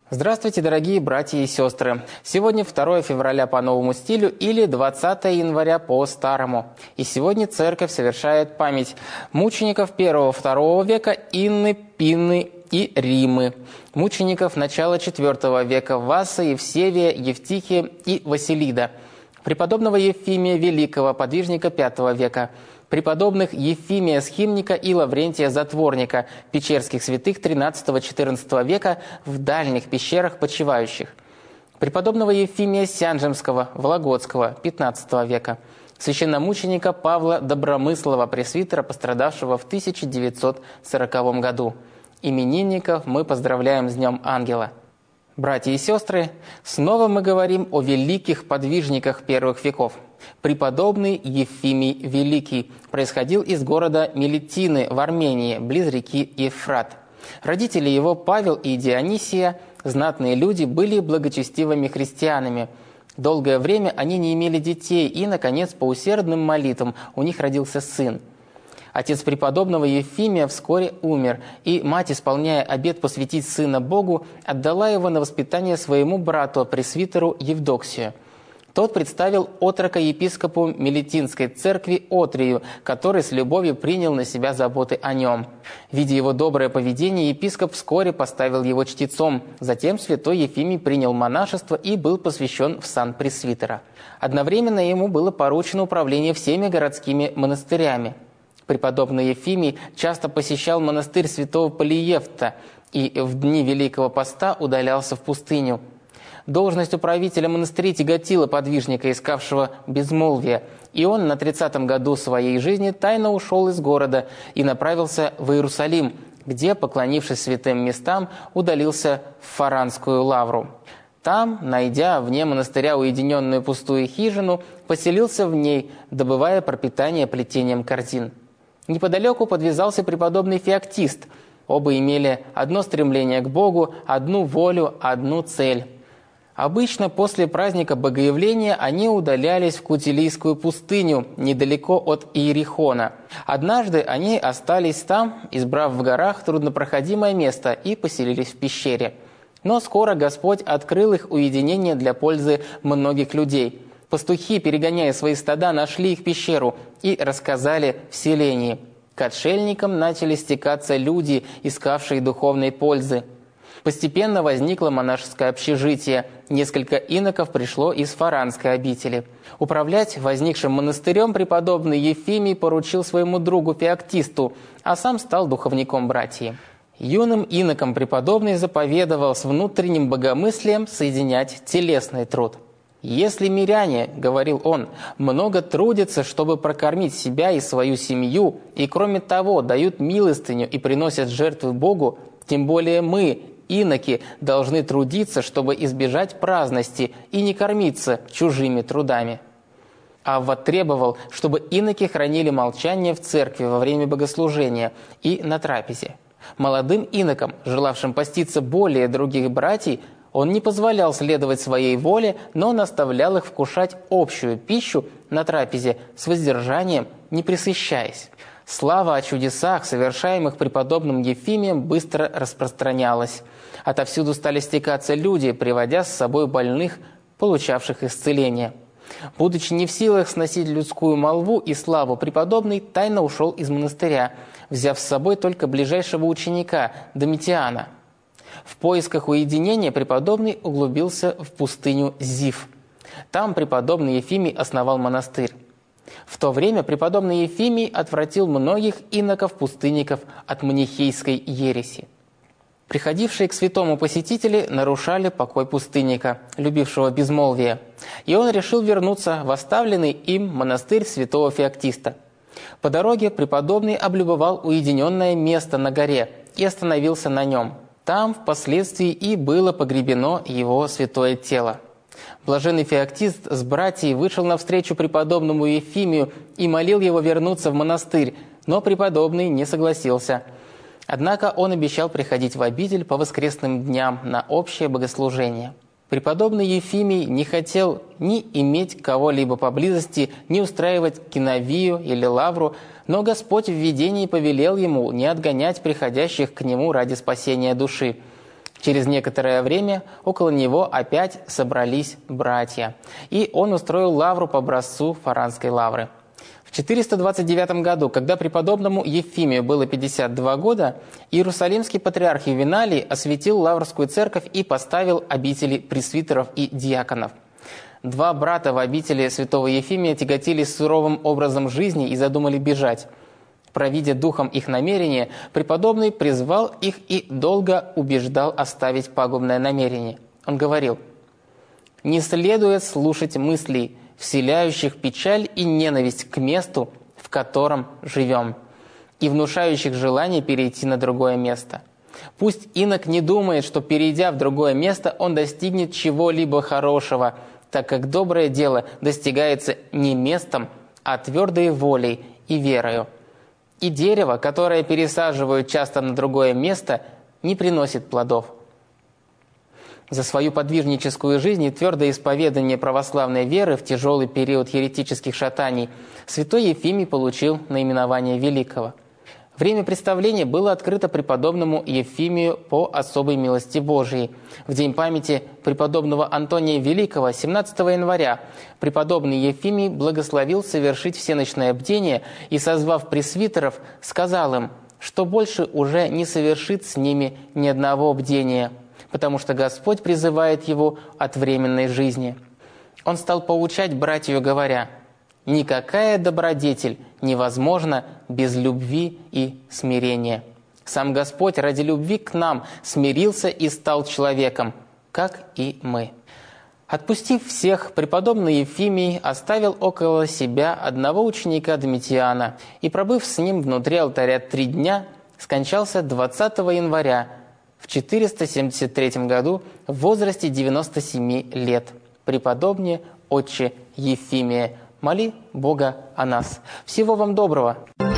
Здравствуйте, дорогие братья и сестры! Сегодня 2 февраля по новому стилю или 20 января по старому. И сегодня Церковь совершает память мучеников 1-2 века Инны, Пинны и Римы, мучеников начала 4 века Васа, Евсевия, Евтихия и Василида, преподобного Ефимия Великого, подвижника 5 века, преподобных Ефимия Схимника и Лаврентия Затворника, печерских святых 13-14 века в дальних пещерах почивающих, преподобного Ефимия Сянжемского, Вологодского, 15 века, священномученика Павла Добромыслова, пресвитера, пострадавшего в 1940 году. Именинников мы поздравляем с Днем Ангела. Братья и сестры, снова мы говорим о великих подвижниках первых веков. Преподобный Ефимий Великий происходил из города Мелитины в Армении, близ реки Евфрат. Родители его, Павел и Дионисия, знатные люди, были благочестивыми христианами. Долгое время они не имели детей, и, наконец, по усердным молитвам у них родился сын. Отец преподобного Ефимия вскоре умер, и мать, исполняя обет посвятить сына Богу, отдала его на воспитание своему брату, пресвитеру Евдоксию. Тот представил отрока епископу Мелитинской церкви Отрию, который с любовью принял на себя заботы о нем. Видя его доброе поведение, епископ вскоре поставил его чтецом. Затем святой Ефимий принял монашество и был посвящен в сан пресвитера. Одновременно ему было поручено управление всеми городскими монастырями. Преподобный Ефимий часто посещал монастырь святого Полиевта и в дни Великого Поста удалялся в пустыню. Должность управителя монастыря тяготила подвижника, искавшего безмолвия, и он на 30-м году своей жизни тайно ушел из города и направился в Иерусалим, где, поклонившись святым местам, удалился в Фаранскую лавру. Там, найдя вне монастыря уединенную пустую хижину, поселился в ней, добывая пропитание плетением корзин. Неподалеку подвязался преподобный Феоктист. Оба имели одно стремление к Богу, одну волю, одну цель. Обычно после праздника Богоявления они удалялись в Кутилийскую пустыню, недалеко от Иерихона. Однажды они остались там, избрав в горах труднопроходимое место, и поселились в пещере. Но скоро Господь открыл их уединение для пользы многих людей. Пастухи, перегоняя свои стада, нашли их пещеру и рассказали в селении. К отшельникам начали стекаться люди, искавшие духовной пользы. Постепенно возникло монашеское общежитие. Несколько иноков пришло из Фаранской обители. Управлять возникшим монастырем преподобный Ефимий поручил своему другу Феоктисту, а сам стал духовником братьи. Юным инокам преподобный заповедовал с внутренним богомыслием соединять телесный труд. «Если миряне, — говорил он, — много трудятся, чтобы прокормить себя и свою семью, и, кроме того, дают милостыню и приносят жертвы Богу, тем более мы, иноки, должны трудиться, чтобы избежать праздности и не кормиться чужими трудами». Авва требовал, чтобы иноки хранили молчание в церкви во время богослужения и на трапезе. Молодым инокам, желавшим поститься более других братьев, он не позволял следовать своей воле, но наставлял их вкушать общую пищу на трапезе с воздержанием, не пресыщаясь. Слава о чудесах, совершаемых преподобным Ефимием, быстро распространялась. Отовсюду стали стекаться люди, приводя с собой больных, получавших исцеление. Будучи не в силах сносить людскую молву и славу, преподобный тайно ушел из монастыря, взяв с собой только ближайшего ученика, Домитиана. В поисках уединения преподобный углубился в пустыню Зив. Там преподобный Ефимий основал монастырь. В то время преподобный Ефимий отвратил многих иноков-пустынников от манихейской ереси. Приходившие к святому посетители нарушали покой пустынника, любившего безмолвие, и он решил вернуться в оставленный им монастырь святого Феоктиста. По дороге преподобный облюбовал уединенное место на горе и остановился на нем. Там впоследствии и было погребено его святое тело. Блаженный Феоктист с братьей вышел навстречу преподобному Ефимию и молил его вернуться в монастырь, но преподобный не согласился. Однако он обещал приходить в обитель по воскресным дням на общее богослужение. Преподобный Ефимий не хотел ни иметь кого-либо поблизости, ни устраивать киновию или лавру, но Господь в видении повелел ему не отгонять приходящих к нему ради спасения души. Через некоторое время около него опять собрались братья, и он устроил лавру по образцу Фаранской лавры. В 429 году, когда преподобному Ефимию было 52 года, иерусалимский патриарх Ювеналий осветил Лаврскую церковь и поставил обители пресвитеров и диаконов. Два брата в обители святого Ефимия тяготились суровым образом жизни и задумали бежать. Провидя духом их намерения, преподобный призвал их и долго убеждал оставить пагубное намерение. Он говорил: «Не следует слушать мыслей, вселяющих печаль и ненависть к месту, в котором живем, и внушающих желание перейти на другое место. Пусть инок не думает, что, перейдя в другое место, он достигнет чего-либо хорошего, так как доброе дело достигается не местом, а твердой волей и верою. И дерево, которое пересаживают часто на другое место, не приносит плодов». За свою подвижническую жизнь и твердое исповедание православной веры в тяжелый период еретических шатаний святой Ефимий получил наименование Великого. Время представления было открыто преподобному Ефимию по особой милости Божией. В день памяти преподобного Антония Великого, 17 января, преподобный Ефимий благословил совершить всеночное бдение и, созвав пресвитеров, сказал им, что больше уже не совершит с ними ни одного бдения, потому что Господь призывает его от временной жизни. Он стал поучать братью, говоря: «Никакая добродетель невозможна без любви и смирения. Сам Господь ради любви к нам смирился и стал человеком, как и мы». Отпустив всех, преподобный Ефимий оставил около себя одного ученика Домитиана и, пробыв с ним внутри алтаря 3 дня, скончался 20 января в 473 году в возрасте 97 лет. Преподобнее отче Ефимия, моли Бога о нас. Всего вам доброго!